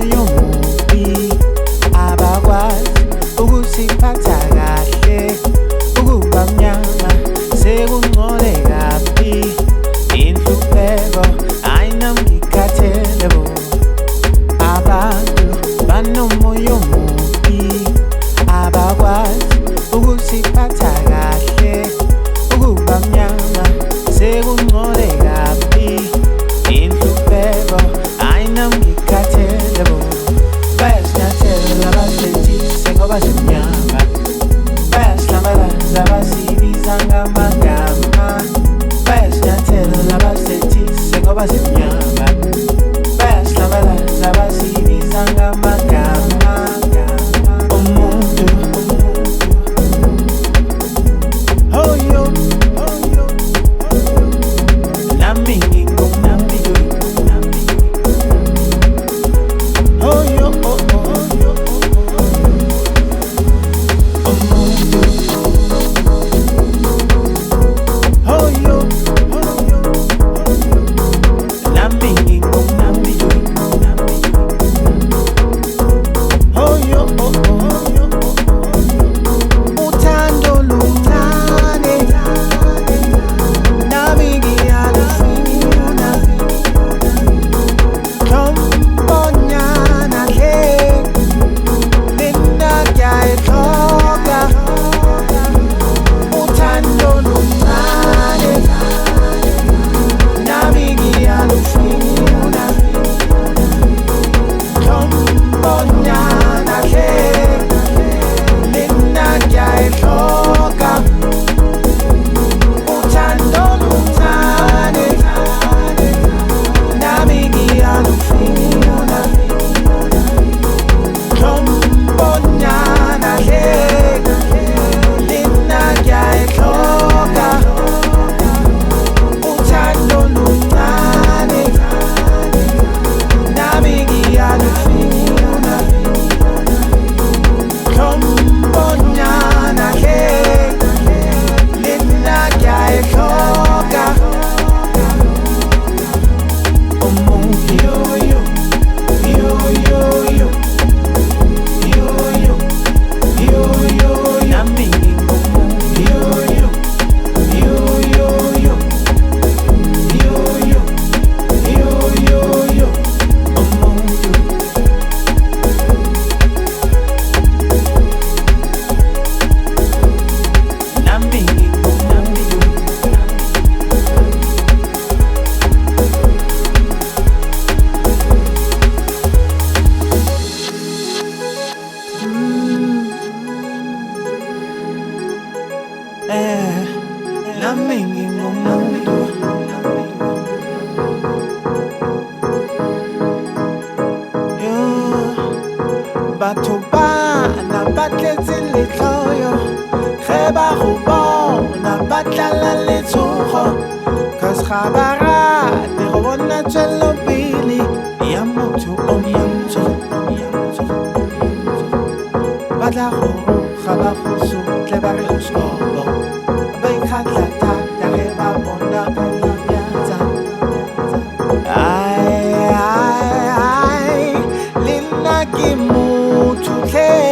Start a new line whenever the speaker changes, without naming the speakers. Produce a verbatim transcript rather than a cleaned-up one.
banomoya omubi abakwazi ukusiphatha kahle ukuba mnyama sekungcole kabi inhlupheko ayinamngikhathele bo abantu banomoya omubi abakwazi ukusiphatha kahle ukuba mnyama sekungcole kabi inhlupheko ayinamngikhathele bo bayasinyathela abasethise ngoba simnyama bayasilambalaza basibiza ngamagama bayasinyathela abasethise ngoba simnyama bayasilambalaza basibiza ngamagama umuntu oh yo oh yo nami ngingunami oh yo oh oh yo umuntu oh yo oh yo nami ngingunami oh yo oh oh yo uthando luncane nami ngiyalufuna Lombonyana hle lena ngiyayihloka uthando luncane nami ngiyalufuna Lombonyana hle lena ngiyayihloka uthando luncane nami ngiyalufuna Lombonyana hle lena ngiyayihloka uthando luncane nami ngiyalufuna Lombonyana hle lena ngiyayihloka umuntu yo yo yo yo yo yo yo yo yo nami ngingumuntu yo yo yo yo yo yo yo yo yo yo umuntu nami ngingumuntu eh nami ngingumuntu yo batho bana ba tletse letlhoyo ge ba go bona ba tlala letshogo cause ga ba rate go bona tswelopele ya motho o montsho ba tla go ga ba go sotle ba re o skobo ba ikgatla thata ge ba bona panyatsa ai ai ai lena ke motho tle